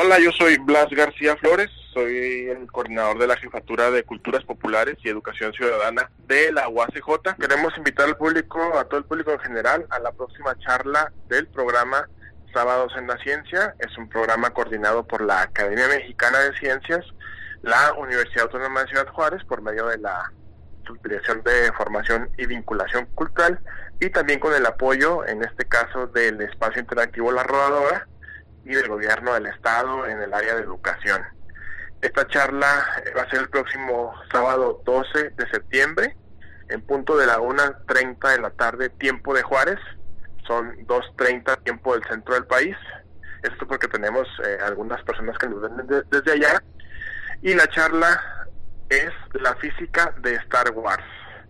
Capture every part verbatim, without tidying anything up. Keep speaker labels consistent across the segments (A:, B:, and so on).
A: Hola, yo soy Blas García Flores, soy el coordinador de la Jefatura de Culturas Populares y Educación Ciudadana de la U A C J. Queremos invitar al público, a todo el público en general, a la próxima charla del programa Sábados en la Ciencia. Es un programa coordinado por la Academia Mexicana de Ciencias, la Universidad Autónoma de Ciudad Juárez, por medio de la Subdirección de Formación y Vinculación Cultural, y también con el apoyo, en este caso, del Espacio Interactivo La Rodadora y del Gobierno del Estado en el área de educación. Esta charla va a ser el próximo sábado doce de septiembre, en punto de la una treinta de la tarde, tiempo de Juárez. Son dos treinta tiempo del centro del país. Esto porque tenemos eh, algunas personas que nos ven de, desde allá. Y la charla es la física de Star Wars.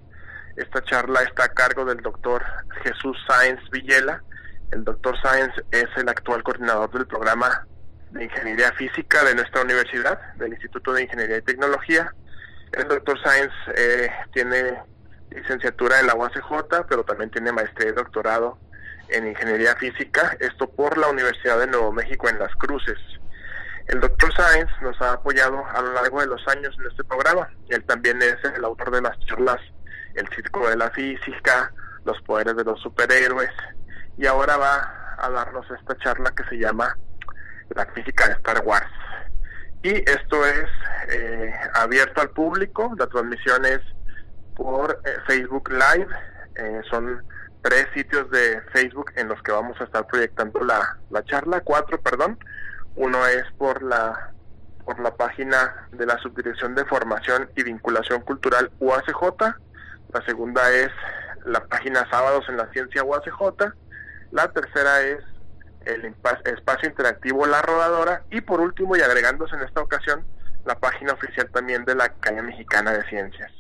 A: Esta charla está a cargo del doctor Jesús Sáenz Villela. El doctor Sáenz es el actual coordinador del programa de Ingeniería Física de nuestra universidad, del Instituto de Ingeniería y Tecnología. El doctor Sáenz eh, tiene licenciatura en la U A C J, pero también tiene maestría y doctorado en Ingeniería Física, esto por la Universidad de Nuevo México en Las Cruces. El doctor Sáenz nos ha apoyado a lo largo de los años en este programa. Él también es el autor de las charlas El Círculo de la Física, Los Poderes de los Superhéroes, y ahora va a darnos esta charla que se llama La Física de Star Wars. Y esto es eh, abierto al público. La transmisión es por eh, Facebook Live. Eh, son tres sitios de Facebook en los que vamos a estar proyectando la, la charla, cuatro, perdón. Uno es por la por la página de la Subdirección de Formación y Vinculación Cultural U A C J. La segunda es la página Sábados en la Ciencia U A C J. La tercera es el Espacio Interactivo La Rodadora. Y por último, y agregándose en esta ocasión, la página oficial también de la Academia Mexicana de Ciencias.